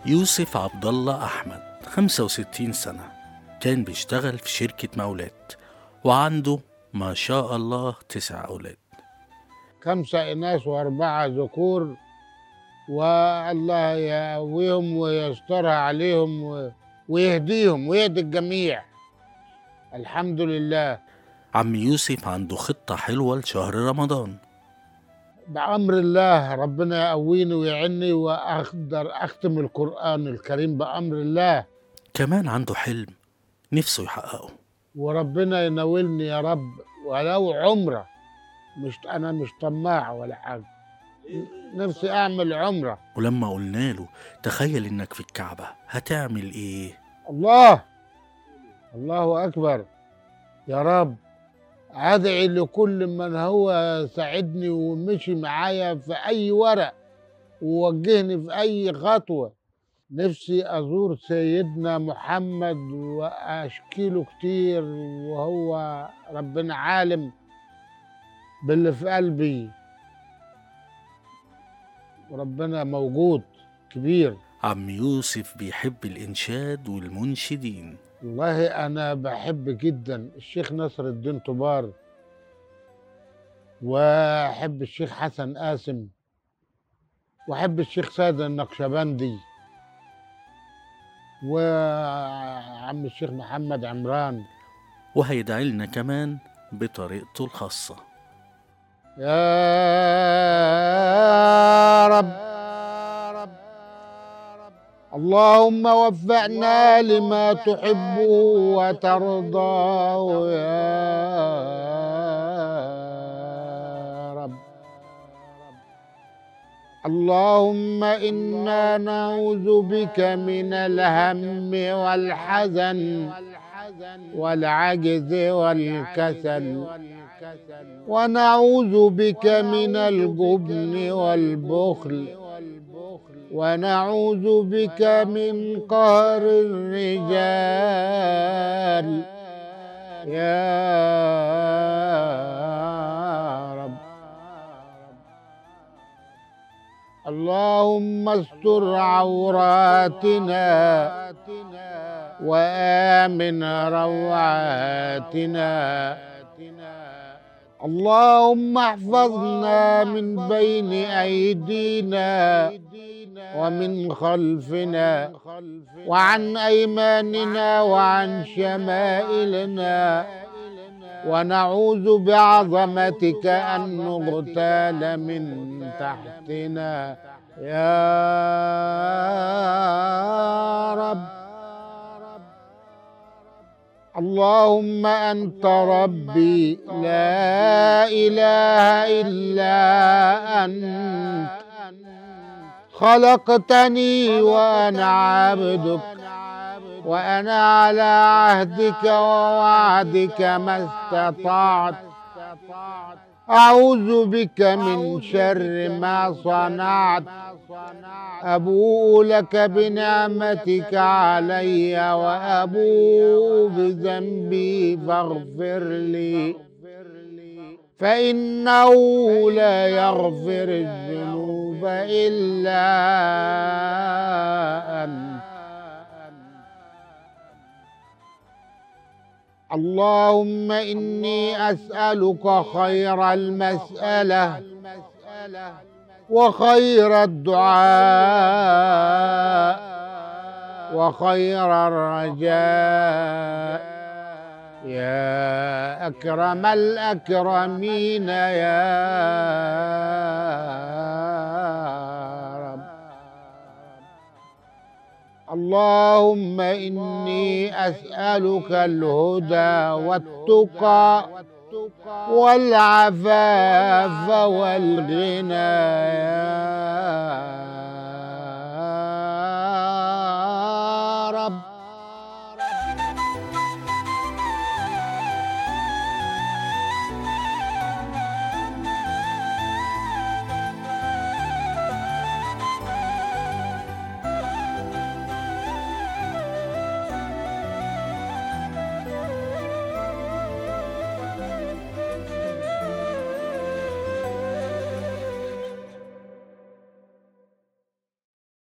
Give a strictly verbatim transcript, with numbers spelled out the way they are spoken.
يوسف عبد الله أحمد خمسة وستين سنة، كان بيشتغل في شركة مولات وعنده ما شاء الله تسع أولاد. خمسة إناث وأربعة ذكور، والله يقويهم ويسترها عليهم و- ويهديهم ويهدي الجميع. الحمد لله. عم يوسف عنده خطة حلوة لشهر رمضان. بأمر الله ربنا يقويني ويعني وأقدر أختم القرآن الكريم بأمر الله، كمان عنده حلم نفسه يحققه. وربنا يناولني يا رب ولو عمرة. مش أنا مش طماع ولا حاجة، نفسي أعمل عمرة. ولما قلنا له تخيل إنك في الكعبة هتعمل إيه؟ الله الله أكبر. يا رب أدعي لكل من هو ساعدني ومشي معايا في أي ورق ووجهني في أي خطوة. نفسي أزور سيدنا محمد وأشكيله كتير، وهو ربنا عالم باللي في قلبي، وربنا موجود كبير. عم يوسف بيحب الإنشاد والمنشدين. والله أنا بحب جدا الشيخ نصر الدين طبار، وأحب الشيخ حسن قاسم، وأحب الشيخ سيد النقشبندي، وعم الشيخ محمد عمران. وهيدعي لنا كمان بطريقته الخاصة. يا رب اللهم وفقنا لما تحب وترضى يا رب. اللهم إنا نعوذ بك من الهم والحزن والعجز والكسل، ونعوذ بك من الجبن والبخل، ونعوذ بك من قهر الرجال يا رب. اللهم استر عوراتنا وآمن روعاتنا. اللهم احفظنا من بين أيدينا ومن خلفنا وعن أيماننا وعن شمائلنا، ونعوذ بعظمتك أن نغتال من تحتنا يا رب. اللهم أنت ربي لا إله إلا أنت، خلقتني وأنا عبدك، وأنا على عهدك ووعدك ما استطعت. أعوذ بك من شر ما صنعت. أبوء لك بنعمتك علي وأبوء بذنبي فاغفر لي، فإنه لا يغفر الذنوب إلا أنت. اللهم إني أسألك خير المسألة وخير الدعاء وخير الرجاء يا أكرم الأكرمين يا رب. اللهم إني أسألك الهدى والتقى والعفاف والغنى يا